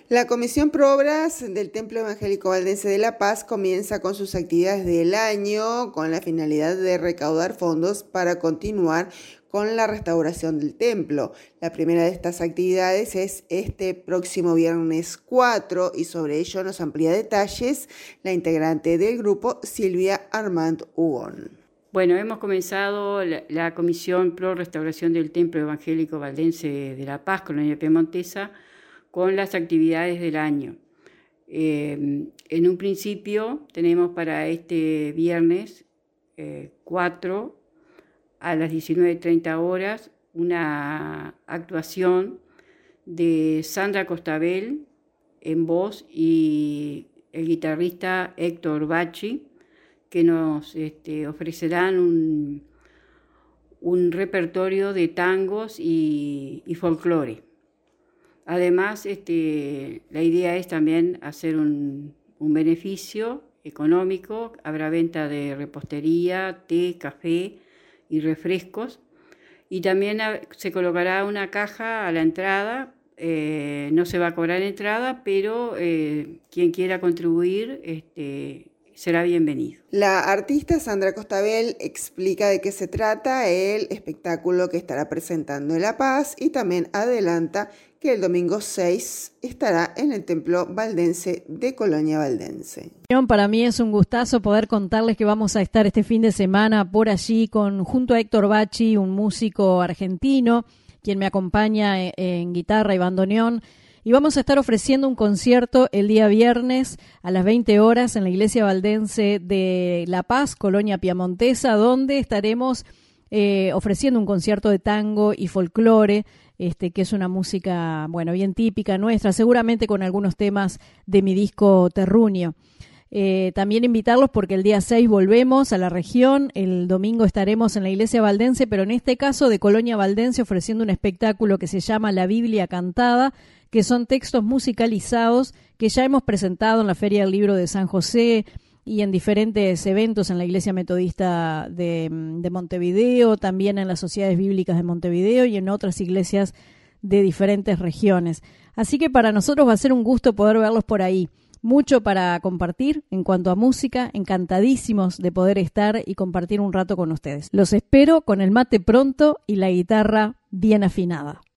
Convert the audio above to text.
La Comisión Pro Obras del Templo Evangélico Valdense de La Paz comienza con sus actividades del año con la finalidad de recaudar fondos para continuar con la restauración del templo. La primera de estas actividades es este próximo viernes 4 y sobre ello nos amplía detalles la integrante del grupo, Silvia Armand Hugón. Bueno, hemos comenzado la Comisión Pro Restauración del Templo Evangélico Valdense de La Paz, Colonia Piemontesa, con las actividades del año. En un principio tenemos para este viernes 4 a las 19:30 horas una actuación de Sandra Costabel en voz y el guitarrista Héctor Bacci, que nos ofrecerán un repertorio de tangos y folclore. Además, la idea es también hacer un beneficio económico. Habrá venta de repostería, té, café y refrescos. Y también se colocará una caja a la entrada. No se va a cobrar entrada, pero quien quiera contribuir será bienvenido. La artista Sandra Costabel explica de qué se trata el espectáculo que estará presentando en La Paz y también adelanta que el domingo 6 estará en el Templo Valdense de Colonia Valdense. Para mí es un gustazo poder contarles que vamos a estar este fin de semana por allí junto a Héctor Bacci, un músico argentino, quien me acompaña en guitarra y bandoneón. Y vamos a estar ofreciendo un concierto el día viernes a las 20 horas en la Iglesia Valdense de La Paz, Colonia Piemontesa, donde estaremos ofreciendo un concierto de tango y folclore, que es una música, bien típica nuestra, seguramente con algunos temas de mi disco Terruño. También invitarlos porque el día 6 volvemos a la región, el domingo estaremos en la Iglesia Valdense, pero en este caso de Colonia Valdense ofreciendo un espectáculo que se llama La Biblia Cantada, que son textos musicalizados que ya hemos presentado en la Feria del Libro de San José y en diferentes eventos en la Iglesia Metodista de Montevideo, también en las Sociedades Bíblicas de Montevideo y en otras iglesias de diferentes regiones. Así que para nosotros va a ser un gusto poder verlos por ahí. Mucho para compartir en cuanto a música, encantadísimos de poder estar y compartir un rato con ustedes. Los espero con el mate pronto y la guitarra bien afinada.